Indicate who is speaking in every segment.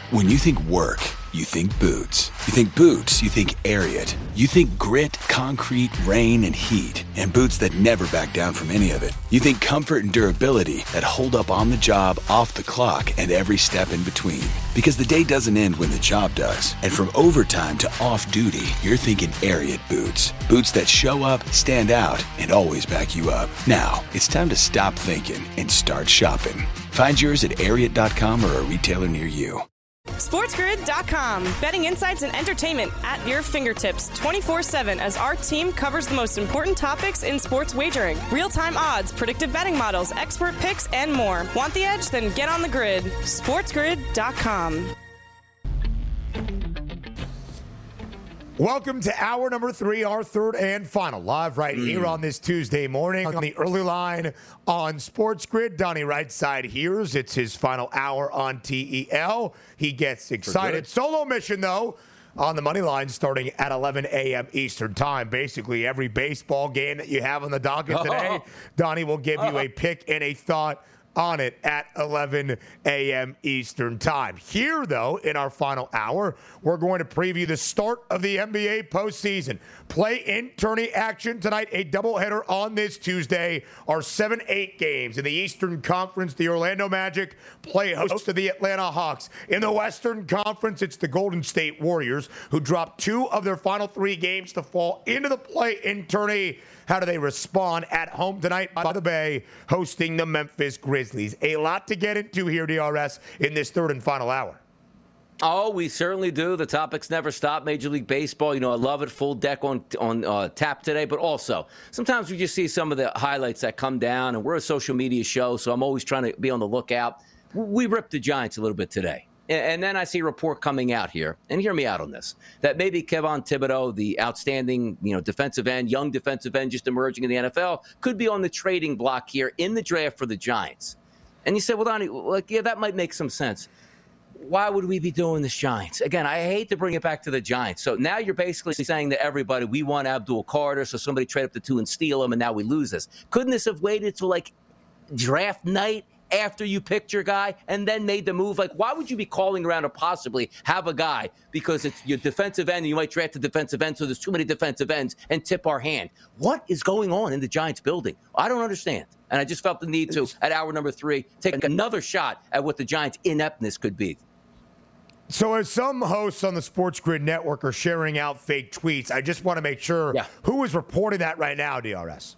Speaker 1: When you think work, you think boots. You think boots, you think Ariat. You think grit, concrete, rain, and heat. And boots that never back down from any of it. You think comfort and durability that hold up on the job, off the clock, and every step in between. Because the day doesn't end when the job does. And from overtime to off-duty, you're thinking Ariat boots. Boots that show up, stand out, and always back you up. Now, it's time to stop thinking and start shopping. Find yours at Ariat.com or a retailer near you.
Speaker 2: SportsGrid.com. Betting insights and entertainment at your fingertips 24/7 as our team covers the most important topics in sports wagering. Real-time odds, predictive betting models, expert picks, and more. Want the edge? Then get on the grid. SportsGrid.com.
Speaker 3: Welcome to hour number 3, our third and final, live right here on this Tuesday morning on the early line on Sports Grid. Donnie Rightside hears it's his final hour on TEL. He gets excited. Solo mission, though, on the money line starting at 11 a.m. Eastern time. Basically, every baseball game that you have on the docket today, Donnie will give you a pick and a thought on it at 11 a.m. Eastern time. Here, though, in our final hour, we're going to preview the start of the NBA postseason. Play-in tourney action tonight, a doubleheader on this Tuesday. Our 7-8 games in the Eastern Conference. The Orlando Magic play host to the Atlanta Hawks. In the Western Conference, it's the Golden State Warriors, who dropped 2 of their final 3 games to fall into the play-in tourney. How do they respond at home tonight by the Bay, hosting the Memphis Grizzlies? A lot to get into here, DRS, in this third and final hour.
Speaker 4: Oh, we certainly do. The topics never stop. Major League Baseball, I love it. Full deck on tap today. But also, sometimes we just see some of the highlights that come down, and we're a social media show, so I'm always trying to be on the lookout. We ripped the Giants a little bit today. And then I see a report coming out here, and hear me out on this, that maybe Kevin Thibodeau, the outstanding, defensive end, young defensive end just emerging in the NFL, could be on the trading block here in the draft for the Giants. And you say, well, Donnie, that might make some sense. Why would we be doing this, Giants? Again, I hate to bring it back to the Giants. So now you're basically saying to everybody, we want Abdul Carter, so somebody trade up the 2 and steal him, and now we lose this. Couldn't this have waited till, draft night? After you picked your guy and then made the move? Why would you be calling around to possibly have a guy because it's your defensive end and you might draft a defensive end, so there's too many defensive ends, and tip our hand? What is going on in the Giants building? I don't understand. And I just felt the need to, at hour number 3, take another shot at what the Giants' ineptness could be.
Speaker 3: So as some hosts on the Sports Grid Network are sharing out fake tweets, I just want to make sure who is reporting that right now, DRS?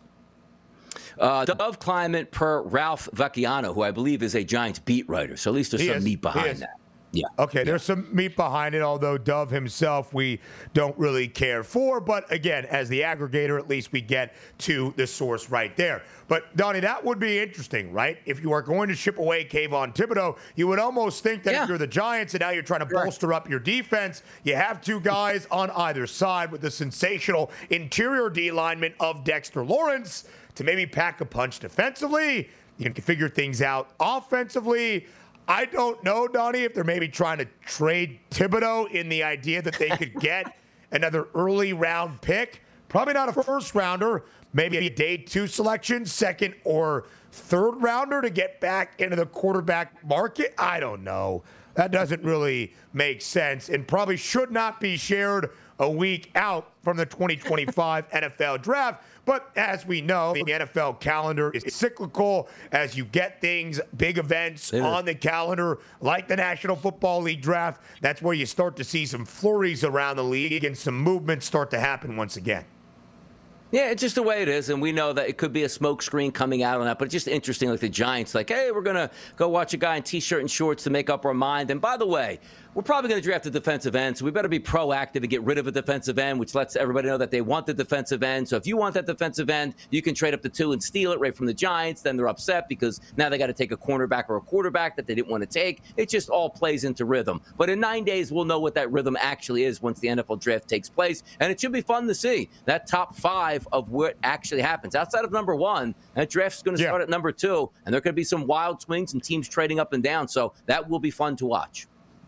Speaker 4: Dove Climate per Ralph Vecchiano, who I believe is a Giants beat writer. So at least there's some meat behind that. Yeah.
Speaker 3: Okay, there's some meat behind it, although Dove himself we don't really care for. But again, as the aggregator, at least we get to the source right there. But, Donnie, that would be interesting, right? If you are going to ship away Kayvon Thibodeau, you would almost think that if you're the Giants and now you're trying to bolster up your defense, you have 2 guys on either side with the sensational interior D lineman of Dexter Lawrence to maybe pack a punch defensively. You can figure things out offensively. I don't know, Donnie, if they're maybe trying to trade Thibodeau in the idea that they could get another early round pick. Probably not a first rounder, maybe a day 2 selection, second or third rounder to get back into the quarterback market. I don't know. That doesn't really make sense and probably should not be shared a week out from the 2025 NFL draft. But as we know, the NFL calendar is cyclical. As you get things, big events on the calendar, like the National Football League draft, that's where you start to see some flurries around the league and some movement start to happen once again.
Speaker 4: Yeah, it's just the way it is, and we know that it could be a smoke screen coming out on that, but it's just interesting, the Giants, hey, we're going to go watch a guy in T-shirt and shorts to make up our mind. And by the way, we're probably going to draft a defensive end, so we better be proactive and get rid of a defensive end, which lets everybody know that they want the defensive end. So if you want that defensive end, you can trade up to 2 and steal it right from the Giants. Then they're upset because now they got to take a cornerback or a quarterback that they didn't want to take. It just all plays into rhythm. But in 9 days, we'll know what that rhythm actually is once the NFL draft takes place, and it should be fun to see that top 5 of what actually happens. Outside of number 1, that draft's going to start at number 2, and there could be some wild swings and teams trading up and down, so that will be fun to watch.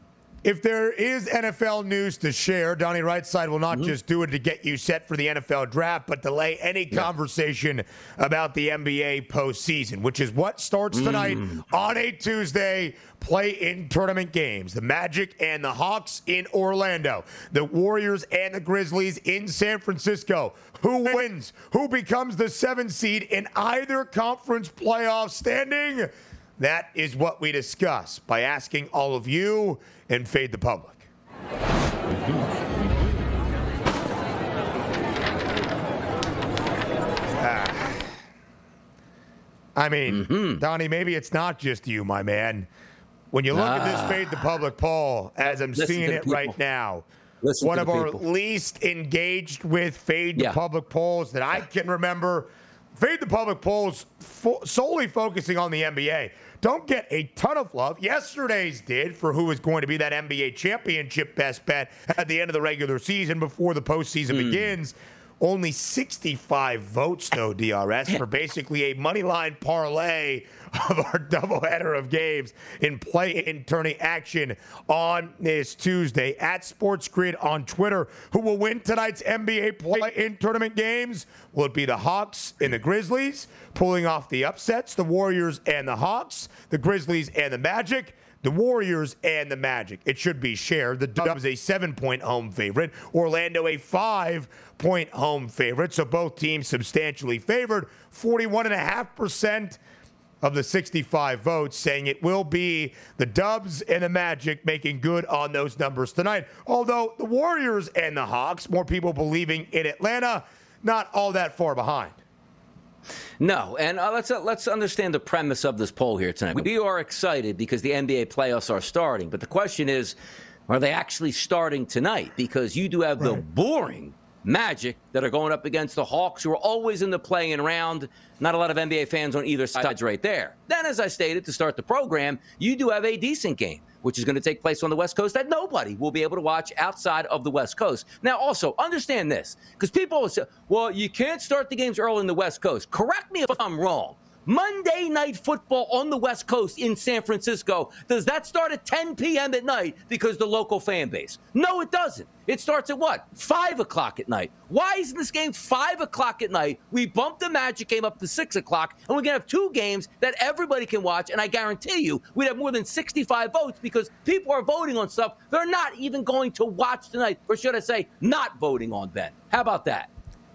Speaker 3: If there is NFL news to share, Donnie Rightside will not just do it to get you set for the NFL draft, but delay any conversation about the NBA postseason, which is what starts tonight on a Tuesday. Play-in tournament games. The Magic and the Hawks in Orlando. The Warriors and the Grizzlies in San Francisco. Who wins? Who becomes the 7th seed in either conference playoff standing? That is what we discuss by asking all of you and Fade the Public. I mean, Donnie, maybe it's not just you, my man. When you look at this Fade the Public poll, as I'm seeing it right now, one of our least engaged with Fade the Public polls that I can remember. Fade the Public polls solely focusing on the NBA don't get a ton of love. Yesterday's did for who is going to be that NBA championship best bet at the end of the regular season before the postseason begins. Only 65 votes, though, DRS, for basically a moneyline parlay of our doubleheader of games in play-in tourney action on this Tuesday. At Sports Grid on Twitter, who will win tonight's NBA play-in tournament games? Will it be the Hawks and the Grizzlies pulling off the upsets? The Warriors and the Hawks, the Grizzlies and the Magic? The Warriors and the Magic. It should be shared. The Dubs a 7-point home favorite. Orlando a 5-point home favorite. So both teams substantially favored. 41.5% of the 65 votes saying it will be the Dubs and the Magic making good on those numbers tonight. Although the Warriors and the Hawks, more people believing in Atlanta, not all that far behind.
Speaker 4: No, and let's understand the premise of this poll here tonight. We are excited because the NBA playoffs are starting, but the question is, are they actually starting tonight? Because you do have the boring Magic that are going up against the Hawks, who are always in the play-in round. Not a lot of NBA fans on either side right there. Then, as I stated to start the program, you do have a decent game, which is going to take place on the West Coast that nobody will be able to watch outside of the West Coast. Now, also, understand this, because people always say, well, you can't start the games early in the West Coast. Correct me if I'm wrong. Monday Night Football on the West Coast in San Francisco, does that start at 10 p.m. at night because the local fan base? No, it doesn't. It starts at what? 5 o'clock at night. Why isn't this game 5 o'clock at night? We bumped the Magic game up to 6 o'clock, and we're going to have two games that everybody can watch, and I guarantee you we'd have more than 65 votes because people are voting on stuff they're not even going to watch tonight, or should I say not voting on, Ben. How about that?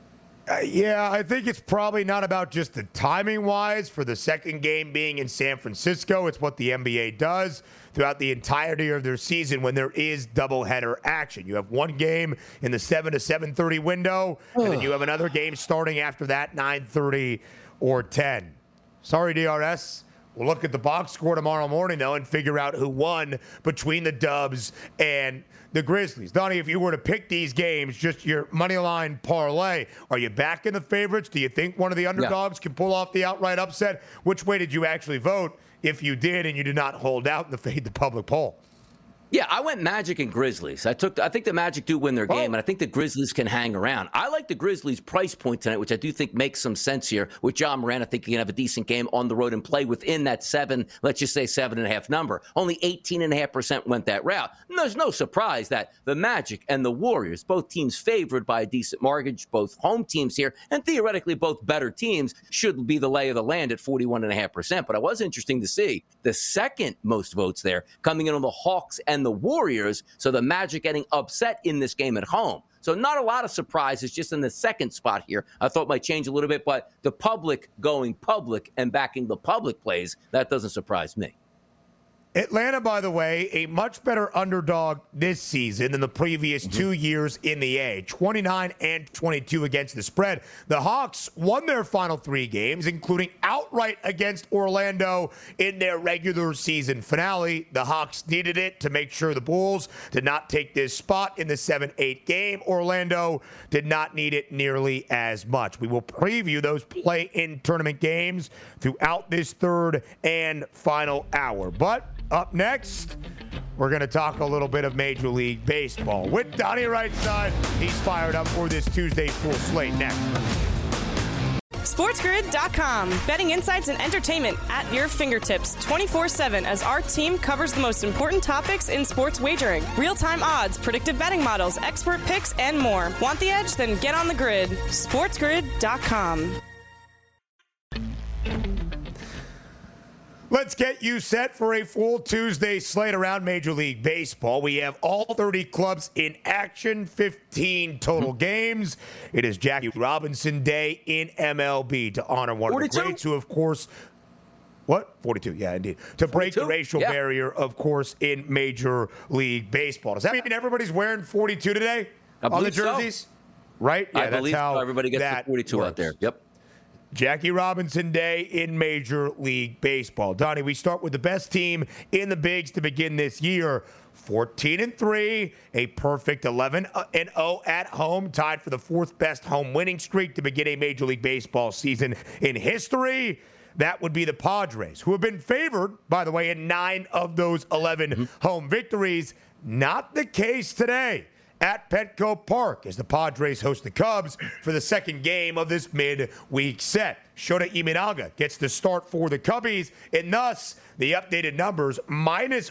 Speaker 3: Yeah, I think it's probably not about just the timing-wise for the second game being in San Francisco. It's what the NBA does throughout the entirety of their season when there is doubleheader action. You have one game in the 7 to 7:30 window, and then you have another game starting after that, 9:30 or 10. Sorry, DRS. We'll look at the box score tomorrow morning, though, and figure out who won between the Dubs and the Grizzlies. Donnie, if you were to pick these games, just your money line parlay, are you back in the favorites? Do you think one of the underdogs can pull off the outright upset? Which way did you actually vote if you did and you did not hold out in the Fade the Public poll?
Speaker 4: Yeah, I went Magic and Grizzlies. I think the Magic do win their game, and I think the Grizzlies can hang around. I like the Grizzlies' price point tonight, which I do think makes some sense here. With John Moran, I think he can have a decent game on the road and play within that 7, let's just say 7.5 number. Only 18.5% went that route. And there's no surprise that the Magic and the Warriors, both teams favored by a decent mortgage, both home teams here, and theoretically both better teams, should be the lay of the land at 41.5%. But it was interesting to see the second most votes there coming in on the Hawks and the Warriors, so the Magic getting upset in this game at home. So not a lot of surprises just in the second spot here. I thought might change a little bit, but the public going public and backing the public plays, that doesn't surprise me.
Speaker 3: Atlanta, by the way, a much better underdog this season than the previous 2 years in the A. 29 and 22 against the spread. The Hawks won their final 3 games, including outright against Orlando in their regular season finale. The Hawks needed it to make sure the Bulls did not take this spot in the 7-8 game. Orlando did not need it nearly as much. We will preview those play-in tournament games throughout this third and final hour. But up next, we're going to talk a little bit of Major League Baseball with Donnie Rightside. He's fired up for this Tuesday full slate next.
Speaker 2: SportsGrid.com. Betting insights and entertainment at your fingertips 24/7 as our team covers the most important topics in sports wagering. Real-time odds, predictive betting models, expert picks, and more. Want the edge? Then get on the grid. SportsGrid.com.
Speaker 3: Let's get you set for a full Tuesday slate around Major League Baseball. We have all 30 clubs in action, 15 total games. It is Jackie Robinson Day in MLB to honor one 42? Of the greats who, of course, 42, yeah, indeed. To break 42? The racial barrier, of course, in Major League Baseball. Does that mean everybody's wearing 42 today on the jerseys? So. Right? Yeah,
Speaker 4: I believe that's how so. Everybody gets the 42 works out there. Yep.
Speaker 3: Jackie Robinson Day in Major League Baseball. Donnie, we start with the best team in the bigs to begin this year. 14-3, a perfect 11-0 at home, tied for the fourth best home winning streak to begin a Major League Baseball season in history. That would be the Padres, who have been favored, by the way, in 9 of those 11 home victories. Not the case today at Petco Park as the Padres host the Cubs for the second game of this midweek set. Shota Imanaga gets the start for the Cubbies, and thus the updated numbers, minus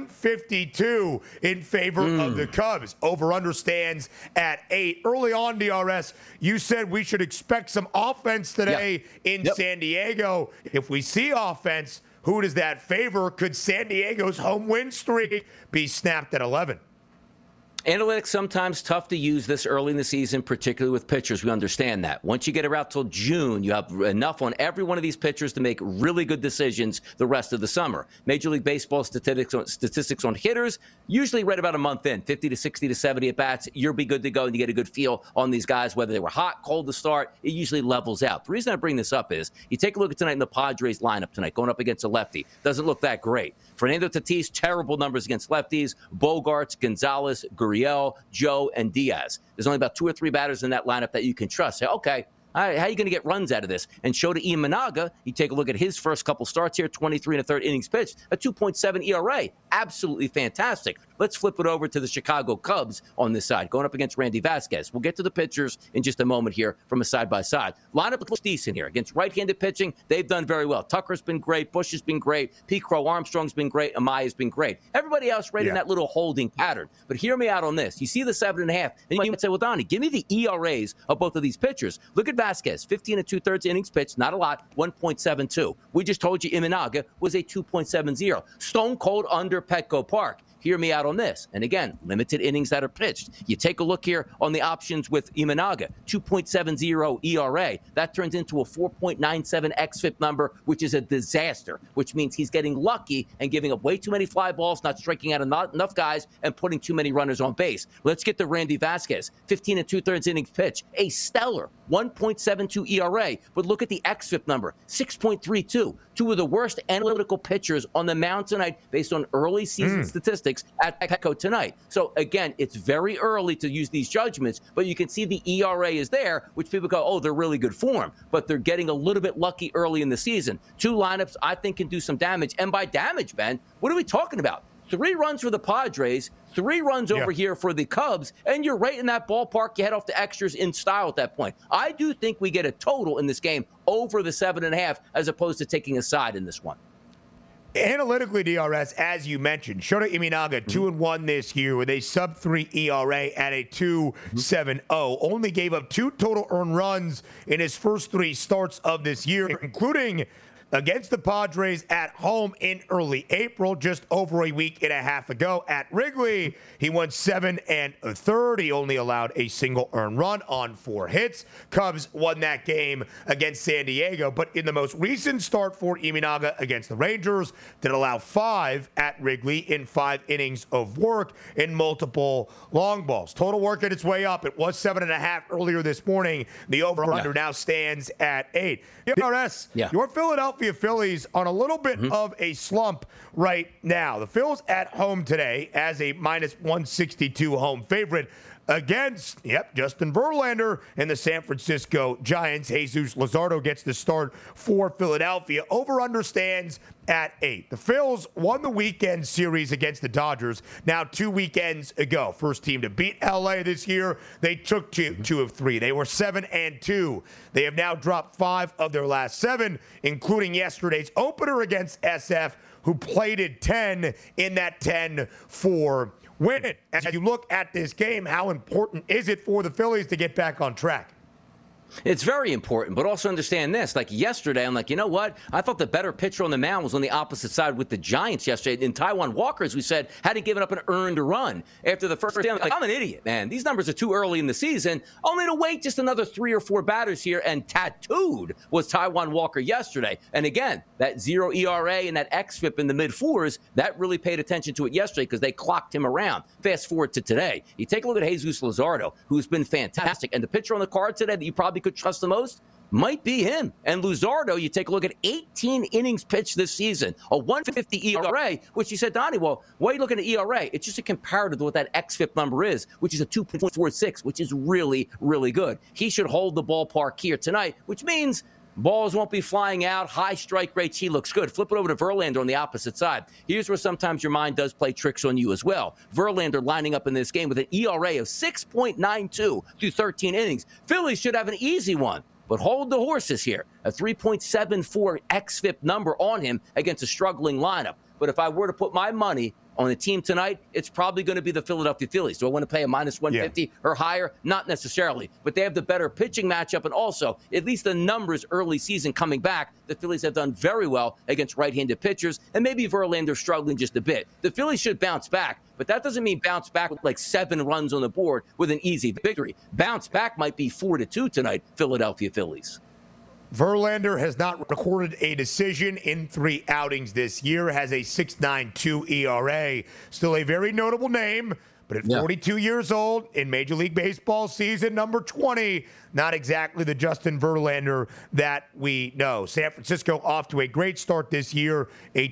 Speaker 3: 152 in favor of the Cubs. Over-under stands at 8. Early on, DRS, you said we should expect some offense today in San Diego. If we see offense, who does that favor? Could San Diego's home win streak be snapped at 11?
Speaker 4: Analytics sometimes tough to use this early in the season, particularly with pitchers. We understand that. Once you get around till June, you have enough on every one of these pitchers to make really good decisions the rest of the summer. Major League Baseball statistics on hitters, usually right about a month in, 50 to 60 to 70 at-bats. You'll be good to go, and you get a good feel on these guys, whether they were hot, cold to start. It usually levels out. The reason I bring this up is you take a look at tonight in the Padres lineup tonight, going up against a lefty. Doesn't look that great. Fernando Tatis, terrible numbers against lefties. Bogarts, Gonzalez, Gurriel, Joe, and Diaz. There's only about 2 or 3 batters in that lineup that you can trust. Say, okay, how are you going to get runs out of this? And Shota Imanaga, you take a look at his first couple starts here, 23 and a third innings pitched, a 2.7 ERA. Absolutely fantastic. Let's flip it over to the Chicago Cubs on this side, going up against Randy Vasquez. We'll get to the pitchers in just a moment here from a side-by-side. Lineup looks decent here. Against right-handed pitching, they've done very well. Tucker's been great. Bush has been great. Pete Crow Armstrong's been great. Amaya's been great. Everybody else right in that little holding pattern. But hear me out on this. You see the 7.5, and you might say, well, Donnie, give me the ERAs of both of these pitchers. Look at Vasquez, 15 and 2/3 innings pitched, not a lot, 1.72. We just told you Imanaga was a 2.70. Stone cold under Petco Park. Hear me out on this. And again, limited innings that are pitched. You take a look here on the options with Imanaga, 2.70 ERA. That turns into a 4.97 xFIP number, which is a disaster, which means he's getting lucky and giving up way too many fly balls, not striking out enough guys, and putting too many runners on base. Let's get to Randy Vasquez, 15 and 2/3 innings pitched, a stellar 1.72 ERA. But look at the xFIP number, 6.32. Two of the worst analytical pitchers on the mound tonight based on early season statistics at Petco tonight. So, again, it's very early to use these judgments, but you can see the ERA is there, which people go, oh, they're really good form. But they're getting a little bit lucky early in the season. 2 lineups, I think, can do some damage. And by damage, Ben, what are we talking about? 3 runs for the Padres, 3 runs over here for the Cubs, and you're right in that ballpark. You head off to extras in style at that point. I do think we get a total in this game over the 7.5 as opposed to taking a side in this one.
Speaker 3: Analytically, DRS, as you mentioned, Shota Imanaga, 2-1 this year with a sub-3 ERA at a 2.70. Only gave up 2 total earned runs in his first 3 starts of this year, including against the Padres at home in early April, just over a week and a half ago at Wrigley. He went 7 1/3. He only allowed a single earned run on 4 hits. Cubs won that game against San Diego, but in the most recent start for Imanaga against the Rangers, did allow 5 at Wrigley in 5 innings of work in multiple long balls. Total work at its way up. It was 7.5 earlier this morning. The over-under now stands at 8. DRS, your Philadelphia Phillies on a little bit of a slump right now. The Phils at home today as a minus 162 home favorite against, Justin Verlander and the San Francisco Giants. Jesus Luzardo gets the start for Philadelphia. Over-under stands at 8. The Phils won the weekend series against the Dodgers now 2 weekends ago. First team to beat LA this year. They took two of 3. They were 7-2. They have now dropped 5 of their last 7, including yesterday's opener against SF, who plated 10 in that 10-4 win. As you look at this game, how important is it for the Phillies to get back on track?
Speaker 4: It's very important, but also understand this. Like yesterday, I'm like, you know what? I thought the better pitcher on the mound was on the opposite side with the Giants yesterday. In Taijuan Walker, as we said, hadn't given up an earned run after the first day. I'm an idiot, man. These numbers are too early in the season. Only to wait just another 3 or 4 batters here, and tattooed was Taijuan Walker yesterday. And again, that 0 ERA and that xFIP in the mid-4s, that really paid attention to it yesterday because they clocked him around. Fast forward to today. You take a look at Jesus Luzardo, who's been fantastic. And the pitcher on the card today that you probably could trust the most might be him. And Luzardo, you take a look at 18 innings pitched this season, a 150 ERA, which you said, Donnie, well, why are you looking at ERA? It's just a comparative to what that xFIP number is, which is a 2.46, which is really, really good. He should hold the ballpark here tonight, which means balls won't be flying out, high strike rates. He looks good. Flip it over to Verlander on the opposite side. Here's where sometimes your mind does play tricks on you as well. Verlander lining up in this game with an ERA of 6.92 through 13 innings. Phillies should have an easy one, but hold the horses here. A 3.74 xFIP number on him against a struggling lineup. But if I were to put my money on the team tonight, it's probably going to be the Philadelphia Phillies. Do I want to pay a minus 150 or higher? Not necessarily. But they have the better pitching matchup, and also, at least the numbers early season coming back, the Phillies have done very well against right-handed pitchers, and maybe Verlander struggling just a bit. The Phillies should bounce back, but that doesn't mean bounce back with like 7 runs on the board with an easy victory. Bounce back might be 4-2 tonight, Philadelphia Phillies.
Speaker 3: Verlander has not recorded a decision in 3 outings this year, has a 6.92 ERA. Still a very notable name, but at 42 years old in Major League Baseball season number 20, not exactly the Justin Verlander that we know. San Francisco off to a great start this year, a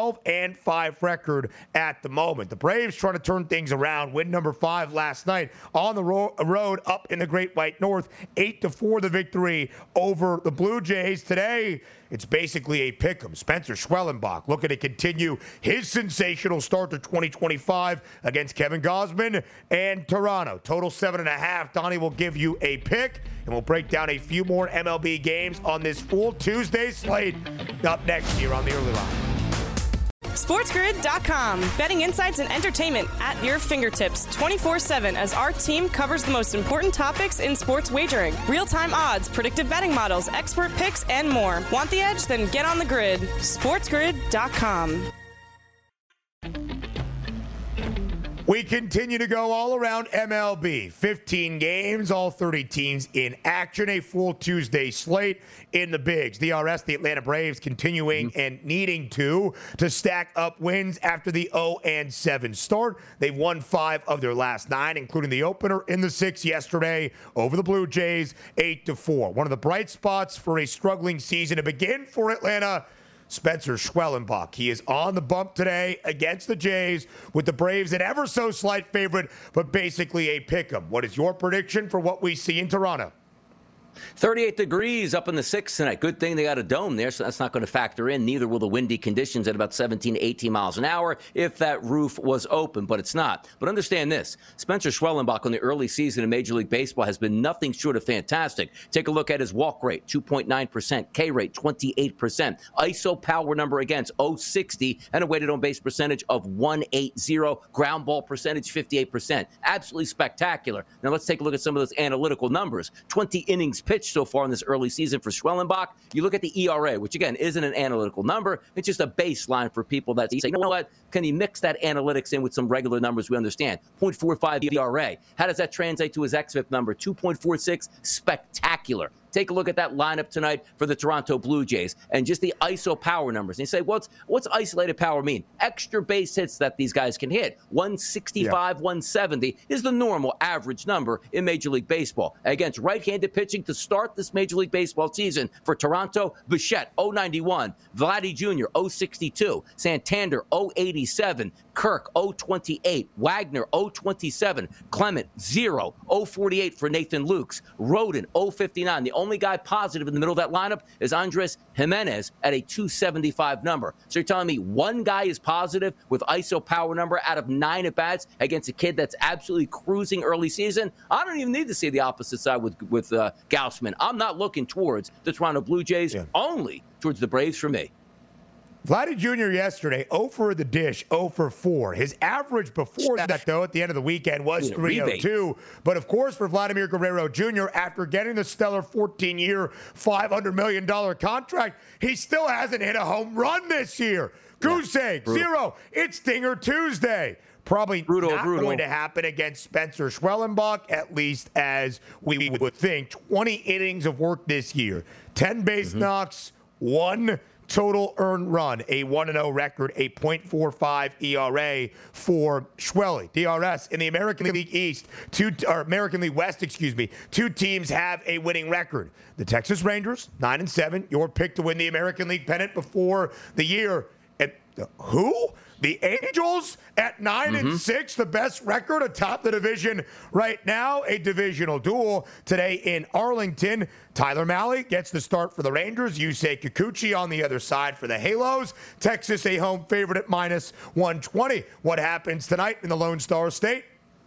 Speaker 3: 12-5 record at the moment. The Braves trying to turn things around, win number 5 last night on the road up in the Great White North, 8-4 the victory over the Blue Jays. Today, it's basically a pick'em. Spencer Schwellenbach looking to continue his sensational start to 2025 against Kevin Gausman and Toronto. Total 7.5. Donnie will give you a pick, and we'll break down a few more MLB games on this full Tuesday slate up next here on the Early Line.
Speaker 2: SportsGrid.com. Betting insights and entertainment at your fingertips 24/7 as our team covers the most important topics in sports wagering. Real-time odds, predictive betting models, expert picks, and more. Want the edge? Then get on the grid. SportsGrid.com.
Speaker 3: We continue to go all around MLB. 15 games, all 30 teams in action. A full Tuesday slate in the bigs. The RS, the Atlanta Braves, continuing and needing to stack up wins after the 0-7 start. They've won 5 of their last 9, including the opener in the 6th yesterday over the Blue Jays, 8-4. One of the bright spots for a struggling season to begin for Atlanta, Spencer Schwellenbach. He is on the bump today against the Jays with the Braves an ever so slight favorite, but basically a pick'em. What is your prediction for what we see in Toronto?
Speaker 4: 38 degrees up in the 6th tonight. Good thing they got a dome there, so that's not going to factor in. Neither will the windy conditions at about 17 to 18 miles an hour if that roof was open, but it's not. But understand this. Spencer Schwellenbach on the early season in Major League Baseball has been nothing short of fantastic. Take a look at his walk rate, 2.9%, K rate, 28%, ISO power number against, 060, and a weighted on base percentage of 180, ground ball percentage, 58%. Absolutely spectacular. Now let's take a look at some of those analytical numbers. 20 innings pitched so far in this early season for Schwellenbach. You look at the ERA, which again isn't an analytical number. It's just a baseline for people that say, you know what, can you mix that analytics in with some regular numbers we understand? 0.45 ERA. How does that translate to his xFIP number? 2.46. Spectacular. Take a look at that lineup tonight for the Toronto Blue Jays and just the ISO power numbers. And you say, what's isolated power mean? Extra base hits that these guys can hit. 165, 170 is the normal average number in Major League Baseball. Against right-handed pitching to start this Major League Baseball season for Toronto, Bichette, 091, Vladdy Jr., 062, Santander, 087, Kirk, 028, Wagner, 027, Clement, 0, 048 for Nathan Lukes, Rodin, 059. The only guy positive in the middle of that lineup is Andres Jimenez at a 275 number. So you're telling me one guy is positive with ISO power number out of 9 at-bats against a kid that's absolutely cruising early season? I don't even need to see the opposite side with Gausman. I'm not looking towards the Toronto Blue Jays, only towards the Braves for me.
Speaker 3: Vladdy Jr. yesterday, 0 for the dish, 0 for 4. His average before that, though, at the end of the weekend was 302. But, of course, for Vladimir Guerrero Jr., after getting the stellar 14-year, $500 million contract, he still hasn't hit a home run this year. Goose egg, 0. It's Dinger Tuesday. Probably not going to happen against Spencer Schwellenbach, at least as we would think. 20 innings of work this year. 10 base knocks, 1 total earned run, a 1-0 record, a .45 ERA for Schwelly. DRS in the American League East, American League West, two teams have a winning record. The Texas Rangers, 9-7, your pick to win the American League pennant before the year. And who? The Angels at 9-6, the best record atop the division right now. A divisional duel today in Arlington. Tyler Mahle gets the start for the Rangers. Yusei Kikuchi on the other side for the Halos. Texas a home favorite at -120. What happens tonight in the Lone Star State?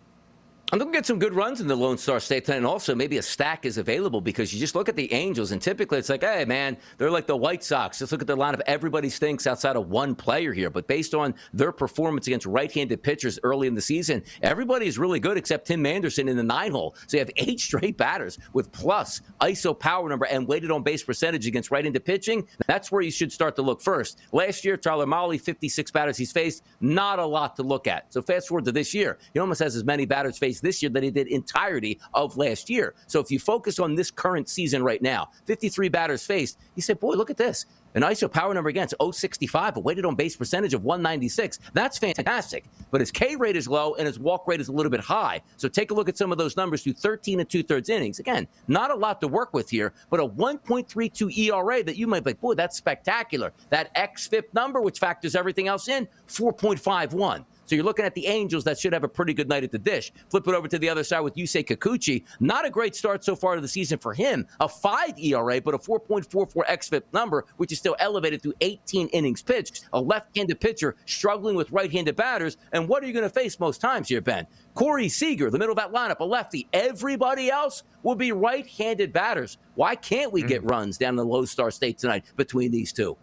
Speaker 4: I'm going to get some good runs in the Lone Star State tonight, and also maybe a stack is available because you just look at the Angels, and typically it's like, hey, man, they're like the White Sox. Just look at their lineup. Everybody stinks outside of one player here. But based on their performance against right-handed pitchers early in the season, everybody is really good except Tim Anderson in the 9-hole. So you have 8 straight batters with plus ISO power number and weighted on base percentage against right-handed pitching. That's where you should start to look first. Last year, Tyler Mahle, 56 batters he's faced, not a lot to look at. So fast forward to this year, he almost has as many batters faced this year than he did entirety of last year. So if you focus on this current season right now, 53 batters faced, you say, boy, look at this. An ISO power number against 065, a weighted on base percentage of 196. That's fantastic. But his K rate is low and his walk rate is a little bit high. So take a look at some of those numbers through 13 2/3 innings. Again, not a lot to work with here, but a 1.32 ERA that you might be like, boy, that's spectacular. That xFIP number, which factors everything else in, 4.51. So you're looking at the Angels that should have a pretty good night at the dish. Flip it over to the other side with Yusei Kikuchi. Not a great start so far to the season for him. A 5 ERA, but a 4.44 xFIP number, which is still elevated through 18 innings pitched. A left-handed pitcher struggling with right-handed batters. And what are you going to face most times here, Ben? Corey Seager, the middle of that lineup, a lefty. Everybody else will be right-handed batters. Why can't we get runs down in the Lone Star State tonight between these two?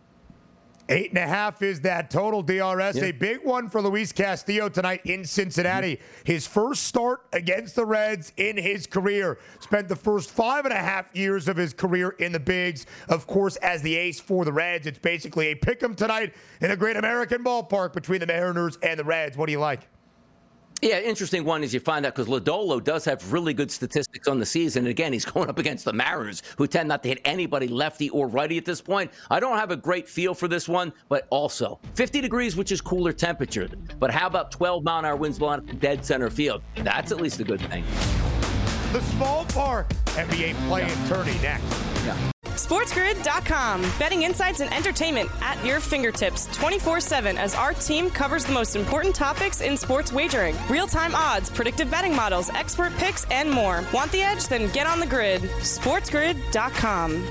Speaker 3: 8.5 is that total, DRS. A big one for Luis Castillo tonight in Cincinnati. His first start against the Reds in his career. Spent the first 5.5 years of his career in the bigs, of course, as the ace for the Reds. It's basically a pick-em tonight in a Great American Ballpark between the Mariners and the Reds. What do you like?
Speaker 4: Yeah, interesting one is you find out because Lodolo does have really good statistics on the season. And again, he's going up against the Mariners, who tend not to hit anybody lefty or righty at this point. I don't have a great feel for this one, but also 50 degrees, which is cooler temperature. But how about 12-mile-an-hour winds blowing up dead center field? That's at least a good thing.
Speaker 3: The small part, NBA play and tourney next.
Speaker 4: Yeah.
Speaker 2: SportsGrid.com. Betting insights and entertainment at your fingertips 24/7 as our team covers the most important topics in sports wagering. Real-time odds, predictive betting models, expert picks, and more. Want the edge? Then get on the grid. SportsGrid.com.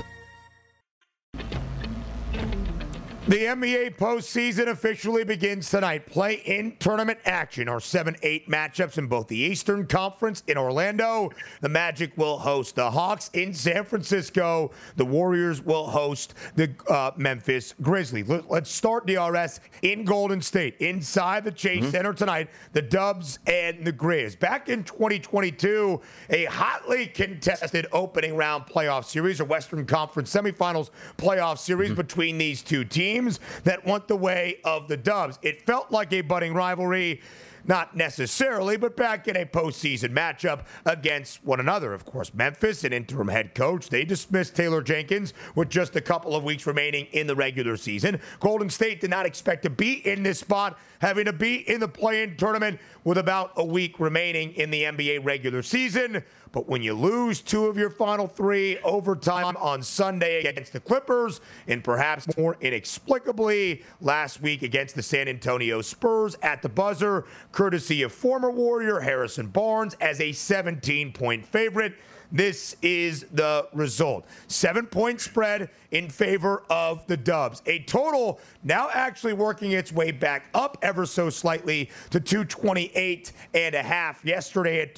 Speaker 3: The NBA postseason officially begins tonight. Play-in tournament action. Our 7-8 matchups in both the Eastern Conference in Orlando. The Magic will host the Hawks in San Francisco. The Warriors will host the Memphis Grizzlies. Let's start DRS in Golden State. Inside the Chase Center tonight, the Dubs and the Grizz. Back in 2022, a hotly contested opening round playoff series, or Western Conference semifinals playoff series between these two teams that went the way of the Dubs. It felt like a budding rivalry, not necessarily, but back in a postseason matchup against one another. Of course, Memphis, an interim head coach, they dismissed Taylor Jenkins with just a couple of weeks remaining in the regular season. Golden State did not expect to be in this spot, having to be in the play-in tournament with about a week remaining in the NBA regular season. But when you lose 2 of your final 3 overtime on Sunday against the Clippers, and perhaps more inexplicably last week against the San Antonio Spurs at the buzzer, courtesy of former Warrior Harrison Barnes as a 17-point favorite. This is the result. 7-point spread in favor of the Dubs. A total now actually working its way back up ever so slightly to 228.5. Yesterday at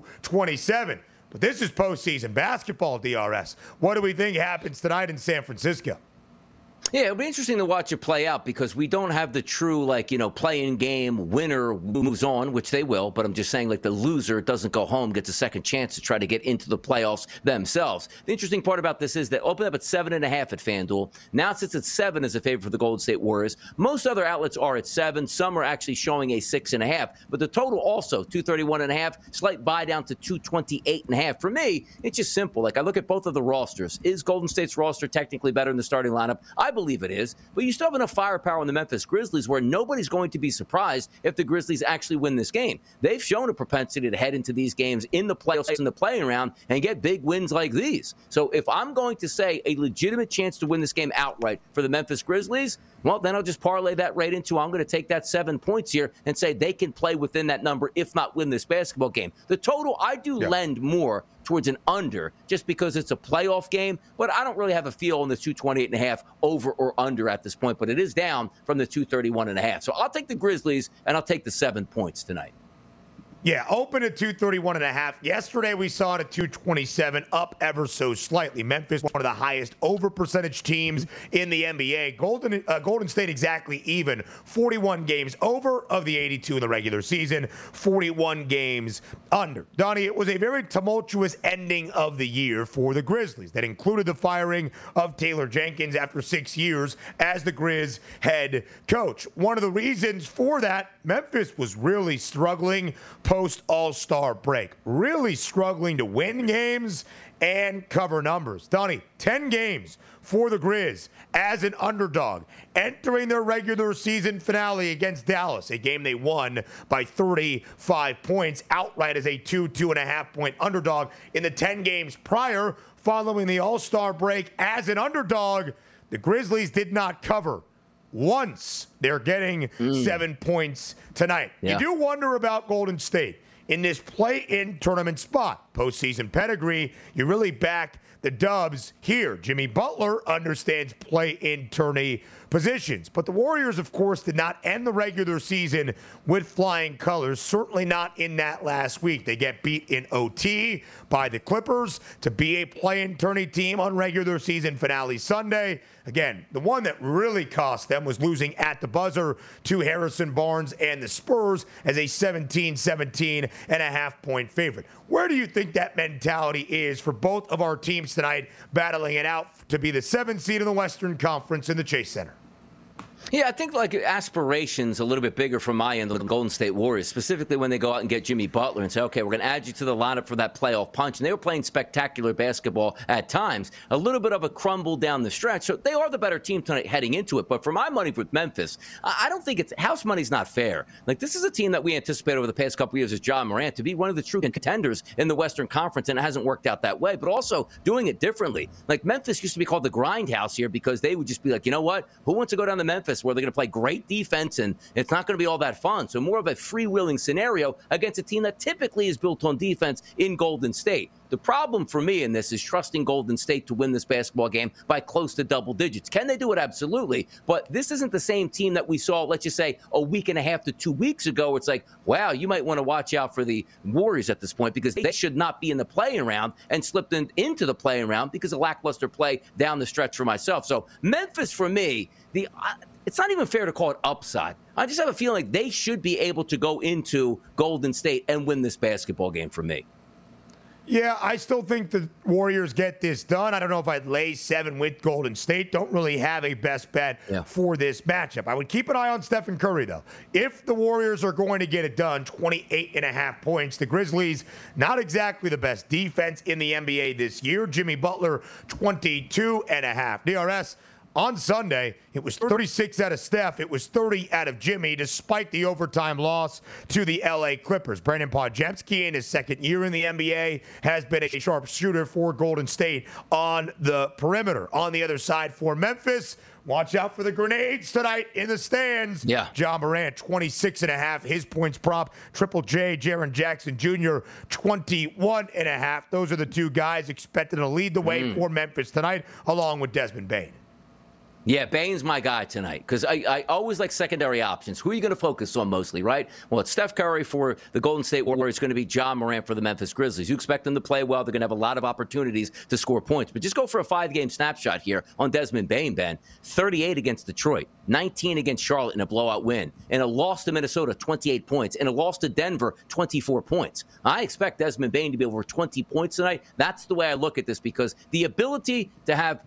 Speaker 3: 227. But this is postseason basketball, DRS. What do we think happens tonight in San Francisco?
Speaker 4: Yeah, it'll be interesting to watch it play out because we don't have the true, play-in game winner moves on, which they will. But I'm just saying, the loser doesn't go home, gets a second chance to try to get into the playoffs themselves. The interesting part about this is they opened up at 7.5 at FanDuel. Now it sits at 7 as a favorite for the Golden State Warriors. Most other outlets are at 7. Some are actually showing a 6.5. But the total also, 231.5, slight buy down to 228.5. For me, it's just simple. I look at both of the rosters. Is Golden State's roster technically better in the starting lineup? I believe it is, but you still have enough firepower in the Memphis Grizzlies where nobody's going to be surprised if the Grizzlies actually win this game. They've shown a propensity to head into these games in the playoffs, in the playing round, and get big wins like these. So if I'm going to say a legitimate chance to win this game outright for the Memphis Grizzlies, well, then I'll just parlay that right into I'm going to take that 7 points here and say they can play within that number, if not win this basketball game. The total, I do lend more towards an under just because it's a playoff game, but I don't really have a feel on the 228.5 over or under at this point, but it is down from the 231.5. So I'll take the Grizzlies and I'll take the 7 points tonight.
Speaker 3: Yeah, open at 231.5. Yesterday we saw it at 227, up ever so slightly. Memphis, one of the highest over percentage teams in the NBA. Golden State exactly even. 41 games over of the 82 in the regular season, 41 games under. Donnie, it was a very tumultuous ending of the year for the Grizzlies that included the firing of Taylor Jenkins after 6 years as the Grizz head coach. One of the reasons for that, Memphis was really struggling post-All-Star break. Really struggling to win games and cover numbers. Donnie, 10 games for the Grizz as an underdog, entering their regular season finale against Dallas, a game they won by 35 points, outright as a 2.5 point underdog. In the 10 games prior, following the All-Star break as an underdog, the Grizzlies did not cover once. They're getting 7 points tonight. Yeah. You do wonder about Golden State in this play-in tournament spot. Postseason pedigree, you really back the Dubs here. Jimmy Butler understands play-in tourney positions. But the Warriors, of course, did not end the regular season with flying colors, certainly not in that last week. They get beat in OT by the Clippers to be a play-in tourney team on regular season finale Sunday. Again, the one that really cost them was losing at the buzzer to Harrison Barnes and the Spurs as a 17.5 point favorite. Where do you think that mentality is for both of our teams tonight, battling it out to be the 7th seed in the Western Conference in the Chase Center?
Speaker 4: Yeah, I think aspirations a little bit bigger from my end of the Golden State Warriors, specifically when they go out and get Jimmy Butler and say, okay, we're going to add you to the lineup for that playoff punch. And they were playing spectacular basketball at times. A little bit of a crumble down the stretch. So they are the better team tonight heading into it. But for my money with Memphis, I don't think house money's not fair. This is a team that we anticipated over the past couple of years as Ja Morant to be one of the true contenders in the Western Conference, and it hasn't worked out that way. But also doing it differently. Memphis used to be called the grindhouse here because they would just be like, you know what? Who wants to go down to Memphis where they're going to play great defense and it's not going to be all that fun? So more of a freewheeling scenario against a team that typically is built on defense in Golden State. The problem for me in this is trusting Golden State to win this basketball game by close to double digits. Can they do it? Absolutely. But this isn't the same team that we saw, let's just say, a week and a half to 2 weeks ago. It's like, wow, you might want to watch out for the Warriors at this point because they should not be in the play-in round and slipped into the play-in round because of lackluster play down the stretch for myself. So Memphis, for me, it's not even fair to call it upside. I just have a feeling like they should be able to go into Golden State and win this basketball game for me.
Speaker 3: Yeah, I still think the Warriors get this done. I don't know if I'd lay 7 with Golden State. Don't really have a best bet for this matchup. I would keep an eye on Stephen Curry, though. If the Warriors are going to get it done, 28.5 points. The Grizzlies, not exactly the best defense in the NBA this year. Jimmy Butler, 22.5. DRS, On Sunday, it was 36 out of Steph. It was 30 out of Jimmy, despite the overtime loss to the LA Clippers. Brandon Podziemski, in his second year in the NBA, has been a sharp shooter for Golden State on the perimeter. On the other side for Memphis, watch out for the grenades tonight in the stands.
Speaker 4: Yeah.
Speaker 3: Ja Morant, 26.5. His points prop. Triple J, Jaren Jackson Jr., 21.5. Those are the two guys expected to lead the way for Memphis tonight, along with Desmond Bane.
Speaker 4: Yeah, Bane's my guy tonight because I always like secondary options. Who are you going to focus on mostly, right? Well, it's Steph Curry for the Golden State Warriors. It's going to be Ja Morant for the Memphis Grizzlies. You expect them to play well. They're going to have a lot of opportunities to score points. But just go for a 5-game snapshot here on Desmond Bane, Ben. 38 against Detroit, 19 against Charlotte in a blowout win, and a loss to Minnesota, 28 points, and a loss to Denver, 24 points. I expect Desmond Bane to be over 20 points tonight. That's the way I look at this because the ability to have,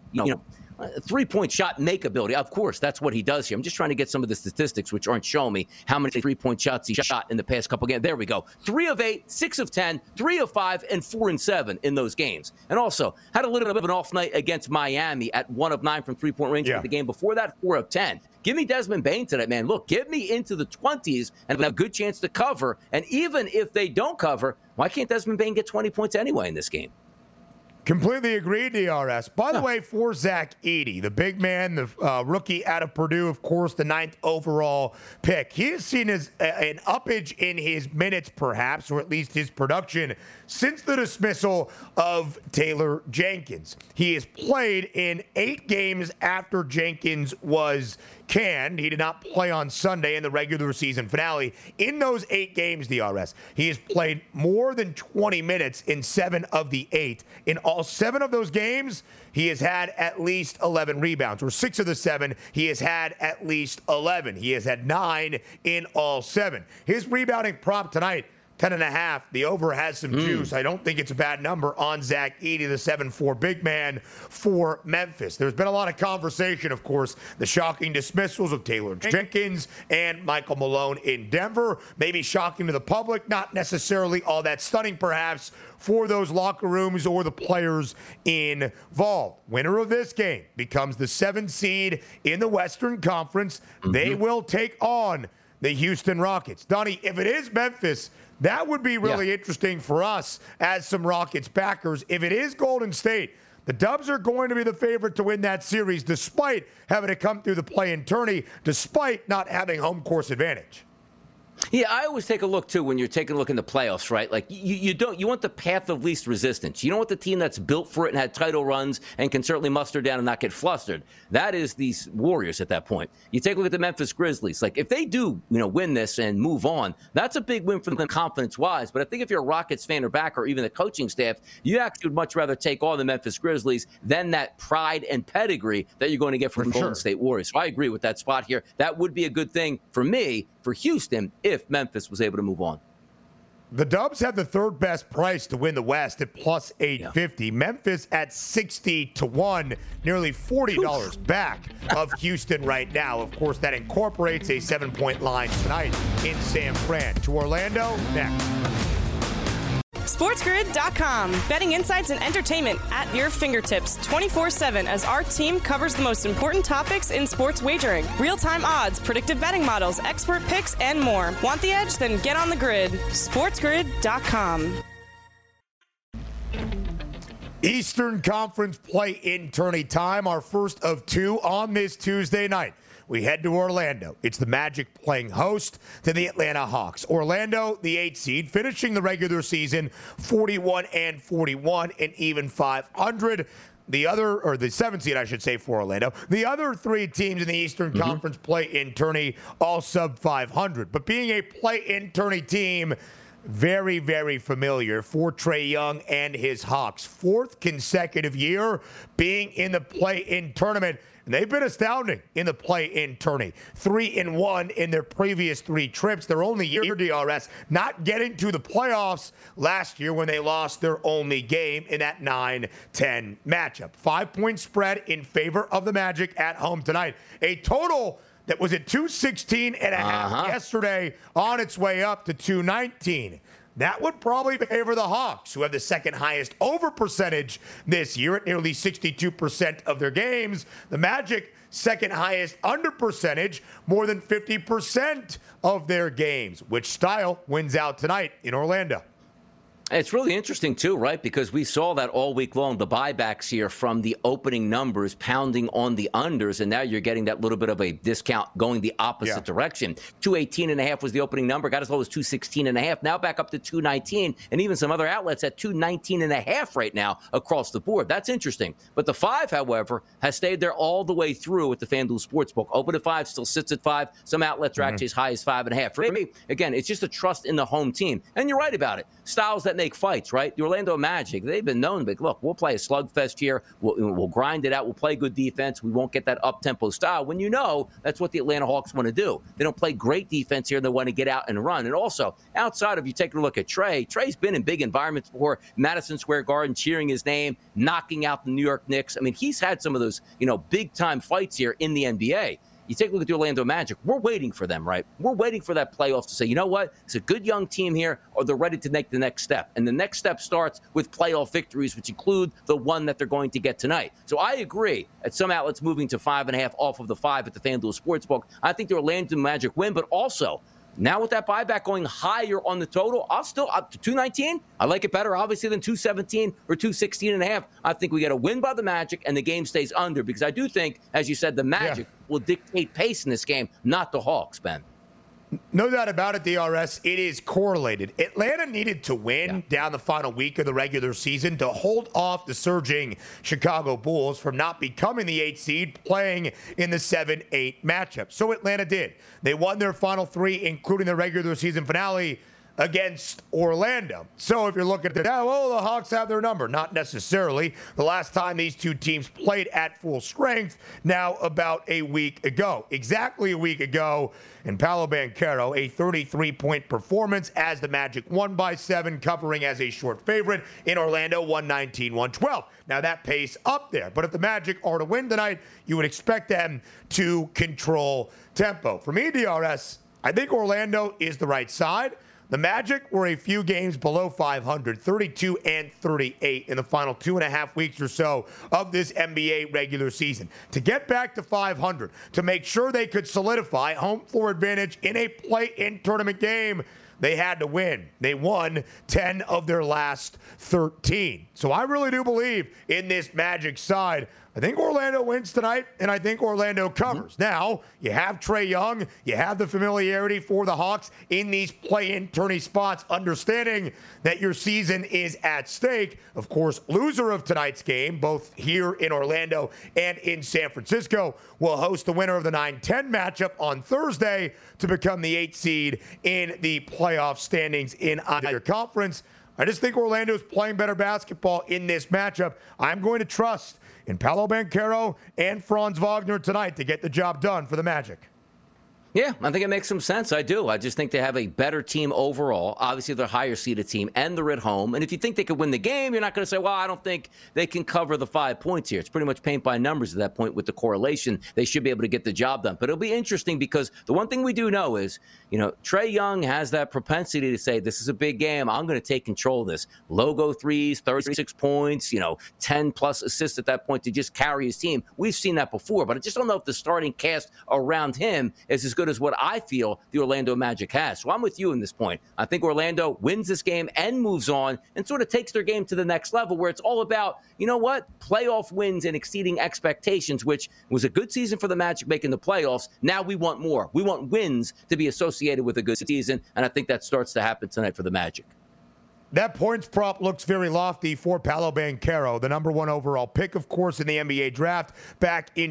Speaker 4: a 3-point shot makeability. Of course, that's what he does here. I'm just trying to get some of the statistics, which aren't showing me how many 3-point shots he shot in the past couple games. There we go. 3 of 8, 6 of 10, 3 of 5, and 4 and 7 in those games. And also had a little bit of an off night against Miami at 1 of 9 from 3-point range. The game before that, 4 of 10. Give me Desmond Bane tonight, man. Look, get me into the 20s and have a good chance to cover. And even if they don't cover, why can't Desmond Bane get 20 points anyway in this game?
Speaker 3: Completely agreed, DRS. By the way, for Zach Edey, the big man, the rookie out of Purdue, of course, the 9th overall pick, he has seen an uppage in his minutes, perhaps, or at least his production, since the dismissal of Taylor Jenkins. He has played in 8 games after Jenkins was canned. He did not play on Sunday in the regular season finale. In those 8 games, DRS, he has played more than 20 minutes in 7 of the 8. In all 7 of those games, he has had at least 11 rebounds. Or 6 of the 7, he has had at least 11. He has had 9 in all 7. His rebounding prop tonight, 10.5. The over has some juice. I don't think it's a bad number on Zach Edey, the 7'4" big man for Memphis. There's been a lot of conversation, of course, the shocking dismissals of Taylor Jenkins and Michael Malone in Denver. Maybe shocking to the public, not necessarily all that stunning, perhaps, for those locker rooms or the players involved. Winner of this game becomes the 7th seed in the Western Conference. They will take on the Houston Rockets. Donnie, if it is Memphis, that would be really interesting for us as some Rockets backers. If it is Golden State, the Dubs are going to be the favorite to win that series despite having to come through the play-in tourney, despite not having home course advantage.
Speaker 4: Yeah, I always take a look, too, when you're taking a look in the playoffs, right? Like, you want the path of least resistance. You don't want the team that's built for it and had title runs and can certainly muster down and not get flustered. That is these Warriors at that point. You take a look at the Memphis Grizzlies. Like, if they do, win this and move on, that's a big win for them confidence-wise. But I think if you're a Rockets fan or backer or even the coaching staff, you actually would much rather take on the Memphis Grizzlies than that pride and pedigree that you're going to get from Golden State Warriors. So I agree with that spot here. That would be a good thing for me, for Houston, if Memphis was able to move on.
Speaker 3: The Dubs have the 3rd best price to win the West at plus 850. Memphis at 60-1, nearly $40 back of Houston right now. Of course, that incorporates a 7-point line tonight in San Fran. To Orlando, next.
Speaker 2: SportsGrid.com. Betting insights and entertainment at your fingertips 24/7 as our team covers the most important topics in sports wagering. Real-time odds, predictive betting models, expert picks, and more. Want the edge? Then get on the grid. SportsGrid.com.
Speaker 3: Eastern Conference play-in tourney time, our first of 2 on this Tuesday night. We head to Orlando. It's the Magic playing host to the Atlanta Hawks. Orlando, the 8th seed, finishing the regular season 41-41 and even 500. The 7th seed, I should say, for Orlando. The other 3 teams in the Eastern Conference play-in tourney, all sub 500. But being a play-in tourney team, very, very familiar for Trae Young and his Hawks. 4th consecutive year being in the play-in tournament. And they've been astounding in the play-in tourney. 3-1 in their previous 3 trips. Their only year, DRS, not getting to the playoffs last year when they lost their only game in that 9-10 matchup. 5-point spread in favor of the Magic at home tonight. A total that was at 216.5 yesterday, on its way up to 219. that would probably favor the Hawks, who have the second highest over percentage this year at nearly 62% of their games. The Magic, second highest under percentage, more than 50% of their games. Which style wins out tonight in Orlando?
Speaker 4: It's really interesting, too, right? Because we saw that all week long, the buybacks here from the opening numbers pounding on the unders, and now you're getting that little bit of a discount going the opposite direction. 218.5 was the opening number, got as low as 216.5, now back up to 219, and even some other outlets at 219.5 right now across the board. That's interesting. But the 5, however, has stayed there all the way through with the FanDuel Sportsbook. Open at 5, still sits at 5. Some outlets are actually as high as 5.5. For me, again, it's just a trust in the home team. And you're right about it. Styles that make fights, right? The Orlando Magic, they've been known to be, look, we'll play a slugfest here. We'll grind it out. We'll play good defense. We won't get that up-tempo style when you know that's what the Atlanta Hawks want to do. They don't play great defense here. They want to get out and run. And also, outside of you taking a look at Trey's been in big environments before, Madison Square Garden cheering his name, knocking out the New York Knicks. I mean, he's had some of those, big-time fights here in the NBA. You take a look at the Orlando Magic. We're waiting for them, right? We're waiting for that playoff to say, you know what? It's a good young team here, or they're ready to make the next step. And the next step starts with playoff victories, which include the one that they're going to get tonight. So I agree at some outlets moving to 5.5 off of the 5 at the FanDuel Sportsbook. I think the Orlando Magic win, but also now with that buyback going higher on the total, I'll still up to 219. I like it better, obviously, than 217 or 216.5. I think we get a win by the Magic and the game stays under because I do think, as you said, the Magic will dictate pace in this game, not the Hawks, Ben.
Speaker 3: No doubt about it, DRS. It is correlated. Atlanta needed to win down the final week of the regular season to hold off the surging Chicago Bulls from not becoming the 8th seed, playing in the 7-8 matchup. So Atlanta did. They won their final 3, including the regular season finale against Orlando. So if you're looking at that, the Hawks have their number. Not necessarily. The last time these two teams played at full strength, now about a week ago. Exactly a week ago in Paolo Banchero, a 33-point performance as the Magic won by 7, covering as a short favorite in Orlando, 119-112. Now that pace up there. But if the Magic are to win tonight, you would expect them to control tempo. For me, DRS, I think Orlando is the right side. The Magic were a few games below 500, 32-38 in the final 2.5 weeks or so of this NBA regular season. To get back to 500, to make sure they could solidify home floor advantage in a play-in tournament game, they had to win. They won 10 of their last 13. So I really do believe in this Magic side. I think Orlando wins tonight, and I think Orlando covers. Now, you have Trae Young. You have the familiarity for the Hawks in these play-in tourney spots, understanding that your season is at stake. Of course, loser of tonight's game, both here in Orlando and in San Francisco, will host the winner of the 9-10 matchup on Thursday to become the 8th seed in the playoff standings in either conference. I just think Orlando's playing better basketball in this matchup. I'm going to trust in Paolo Banchero and Franz Wagner tonight to get the job done for the Magic.
Speaker 4: Yeah, I think it makes some sense. I do. I just think they have a better team overall. Obviously, they're a higher-seeded team, and they're at home. And if you think they could win the game, you're not going to say, well, I don't think they can cover the 5 points here. It's pretty much paint by numbers at that point with the correlation. They should be able to get the job done. But it'll be interesting because the one thing we do know is, Trae Young has that propensity to say, this is a big game. I'm going to take control of this. Logo threes, 36 points, 10-plus assists at that point to just carry his team. We've seen that before, but I just don't know if the starting cast around him is as good as what I feel the Orlando Magic has. So I'm with you in this point. I think Orlando wins this game and moves on and sort of takes their game to the next level where it's all about, playoff wins and exceeding expectations, which was a good season for the Magic making the playoffs. Now we want more. We want wins to be associated with a good season, and I think that starts to happen tonight for the Magic.
Speaker 3: That points prop looks very lofty for Paolo Banchero, the number 1 overall pick, of course, in the NBA draft back in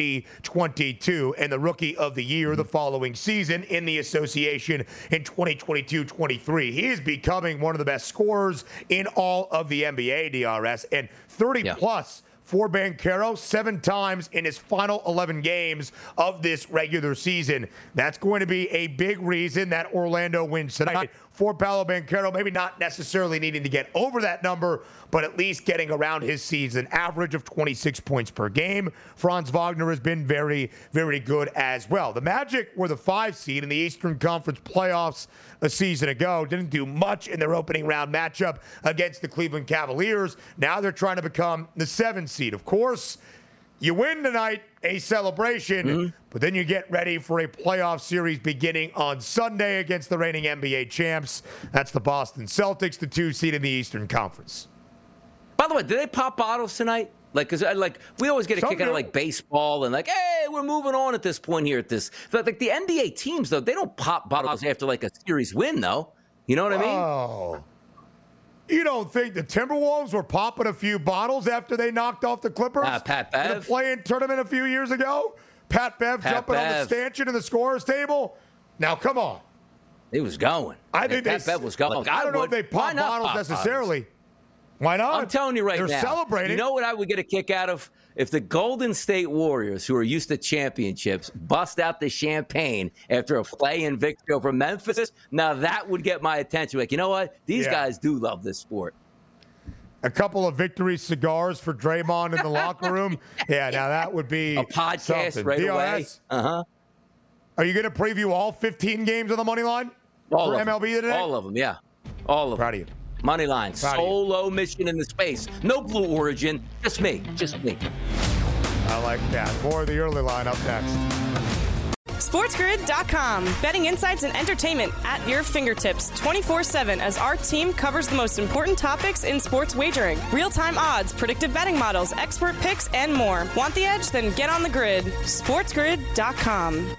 Speaker 3: 2022, and the rookie of the year the following season in the association in 2022-23. He is becoming one of the best scorers in all of the NBA, DRS, and 30-plus for Banchero 7 times in his final 11 games of this regular season. That's going to be a big reason that Orlando wins tonight. for Paolo Banchero. Maybe not necessarily needing to get over that number, but at least getting around his season average of 26 points per game. Franz Wagner has been very, very good as well. The Magic were the 5 seed in the Eastern Conference playoffs a season ago. Didn't do much in their opening round matchup against the Cleveland Cavaliers. Now they're trying to become the 7 seed. Of course, you win tonight, a celebration, but then you get ready for a playoff series beginning on Sunday against the reigning NBA champs. That's the Boston Celtics, the 2 seed in the Eastern Conference.
Speaker 4: By the way, did they pop bottles tonight? Because we always get a kick out of like baseball and hey, we're moving on at this point here at this. Like the NBA teams, though, they don't pop bottles after like a series win, though. You know what I mean?
Speaker 3: Oh. You don't think the Timberwolves were popping a few bottles after they knocked off the Clippers
Speaker 4: Pat Bev
Speaker 3: in a play-in tournament a few years ago? Pat Bev jumping on the stanchion in the scorer's table? Now, come on.
Speaker 4: He was going.
Speaker 3: I think
Speaker 4: Pat Bev was going.
Speaker 3: I don't know if they pop bottles necessarily. Why not?
Speaker 4: I'm telling you right now.
Speaker 3: They're celebrating.
Speaker 4: You know what I would get a kick out of? If the Golden State Warriors, who are used to championships, bust out the champagne after a play-in victory over Memphis, now that would get my attention. Like, you know what? These guys do love this sport.
Speaker 3: A couple of victory cigars for Draymond in the locker room. Yeah, now that would be
Speaker 4: a podcast
Speaker 3: something.
Speaker 4: right
Speaker 3: DRS,
Speaker 4: away. Uh-huh.
Speaker 3: Are you going to preview all 15 games on the money line
Speaker 4: all
Speaker 3: for
Speaker 4: of
Speaker 3: MLB today?
Speaker 4: All of them, yeah. All of them.
Speaker 3: Proud of you.
Speaker 4: Money line, solo mission in the space. No Blue Origin, just me.
Speaker 3: I like that. More of the early line up next.
Speaker 2: SportsGrid.com. Betting insights and entertainment at your fingertips 24/7 as our team covers the most important topics in sports wagering. Real-time odds, predictive betting models, expert picks, and more. Want the edge? Then get on the grid. SportsGrid.com.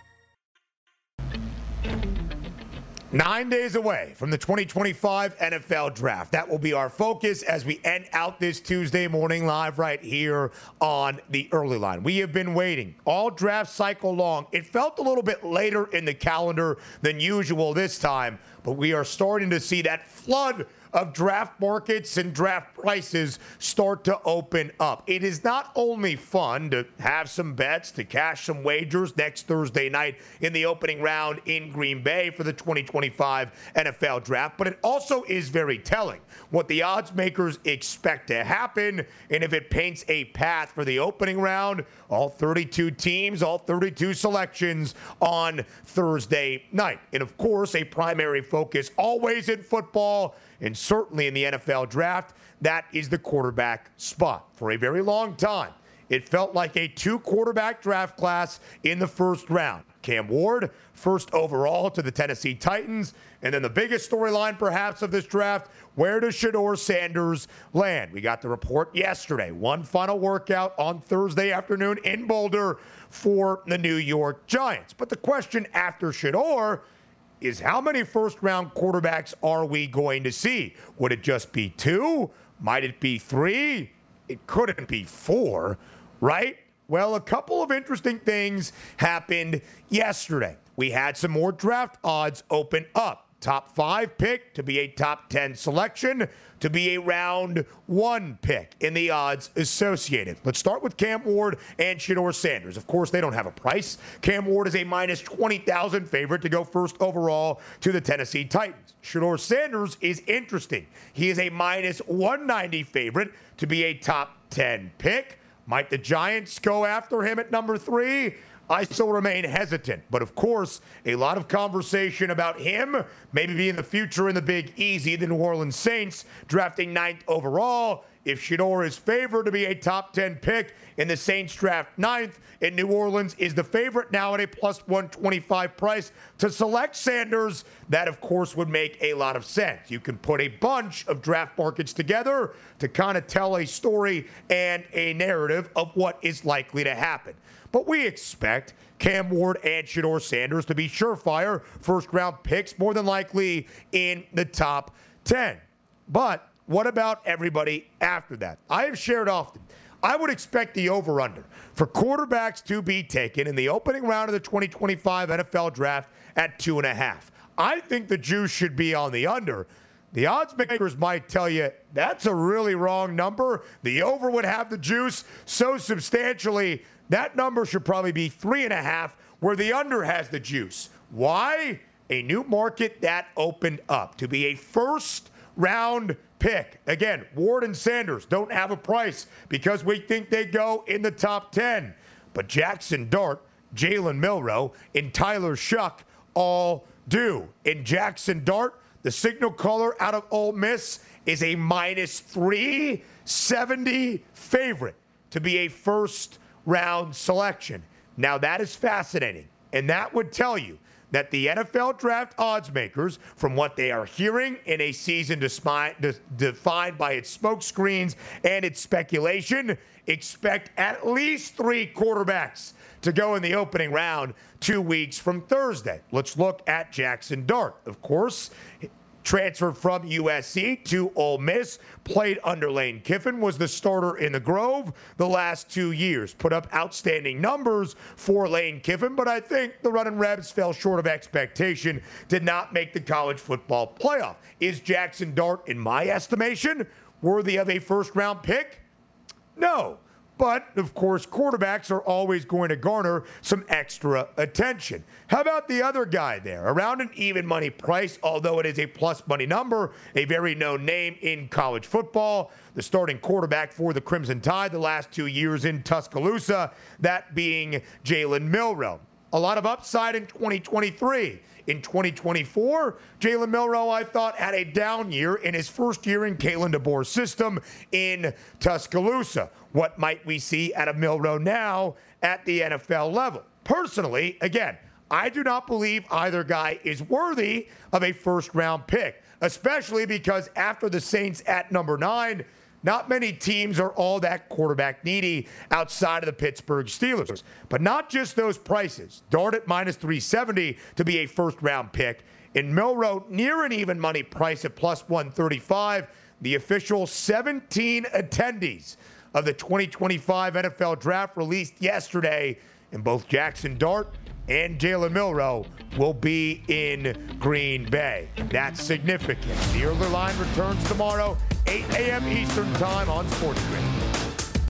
Speaker 3: 9 days away from the 2025 NFL Draft. That will be our focus as we end out this Tuesday morning live right here on the early line. We have been waiting all draft cycle long. It felt a little bit later in the calendar than usual this time, but we are starting to see that flood of draft markets and draft prices start to open up. It is not only fun to have some bets, to cash some wagers next Thursday night in the opening round in Green Bay for the 2025 NFL Draft, but it also is very telling what the odds makers expect to happen, and if it paints a path for the opening round, all 32 teams, all 32 selections on Thursday night. And of course, a primary focus always in football, and certainly in the NFL Draft, that is the quarterback spot. For a very long time, it felt like a 2-quarterback draft class in the first round. Cam Ward, first overall to the Tennessee Titans. And then the biggest storyline perhaps of this draft, where does Shedeur Sanders land? We got the report yesterday. One final workout on Thursday afternoon in Boulder for the New York Giants. But the question after Shedeur is how many first-round quarterbacks are we going to see? Would it just be 2? Might it be 3? It couldn't be 4, right? Well, a couple of interesting things happened yesterday. We had some more draft odds open up. Top 5 pick to be a top 10 selection, to be a round 1 pick in the odds associated. Let's start with Cam Ward and Shedeur Sanders. Of course, they don't have a price. Cam Ward is a minus 20,000 favorite to go first overall to the Tennessee Titans. Shedeur Sanders is interesting. He is a minus 190 favorite to be a top 10 pick. Might the Giants go after him at number 3? I still remain hesitant. But, of course, a lot of conversation about him maybe being the future in the Big Easy, the New Orleans Saints, drafting 9th overall. If Shedeur is favored to be a top 10 pick and the Saints draft 9th, and New Orleans is the favorite now at a plus 125 price to select Sanders, that, of course, would make a lot of sense. You can put a bunch of draft markets together to kind of tell a story and a narrative of what is likely to happen. But we expect Cam Ward and Shedeur Sanders to be surefire first-round picks, more than likely in the top 10. But what about everybody after that? I have shared often, I would expect the over-under for quarterbacks to be taken in the opening round of the 2025 NFL Draft at 2.5. I think the juice should be on the under. The odds makers might tell you that's a really wrong number. The over would have the juice so substantially. That number should probably be 3.5, where the under has the juice. Why? a new market that opened up to be a first-round pick. Again, Ward and Sanders don't have a price because we think they go in the top 10. But Jackson Dart, Jalen Milroe, and Tyler Shuck all do. In Jackson Dart, the signal color out of Ole Miss is a minus 370 favorite to be a first-round selection. Now, that is fascinating, and that would tell you that the NFL draft odds makers, from what they are hearing in a season defined by its smoke screens and its speculation, expect at least 3 quarterbacks to go in the opening round 2 weeks from Thursday. Let's look at Jackson Dart. Of course, transferred from USC to Ole Miss, played under Lane Kiffin, was the starter in the Grove the last 2 years. Put up outstanding numbers for Lane Kiffin, but I think the running Rebs fell short of expectation, did not make the college football playoff. Is Jackson Dart, in my estimation, worthy of a first-round pick? No. But, of course, quarterbacks are always going to garner some extra attention. How about the other guy there? Around an even money price, although it is a plus money number, a very known name in college football, the starting quarterback for the Crimson Tide the last 2 years in Tuscaloosa, that being Jalen Milroe. A lot of upside in 2023. In 2024, Jalen Milroe, I thought, had a down year in his first year in Kalen DeBoer's system in Tuscaloosa. What might we see out of Milroe now at the NFL level? Personally, again, I do not believe either guy is worthy of a first-round pick, especially because after the Saints at number 9, not many teams are all that quarterback needy outside of the Pittsburgh Steelers. But not just those prices. Dart at minus 370 to be a first-round pick. And Milroe near an even money price at plus 135. The official 17 attendees of the 2025 NFL Draft released yesterday. And both Jackson Dart and Jalen Milroe will be in Green Bay. That's significant. The early line returns tomorrow, 8 a.m. Eastern Time on Sports Grid.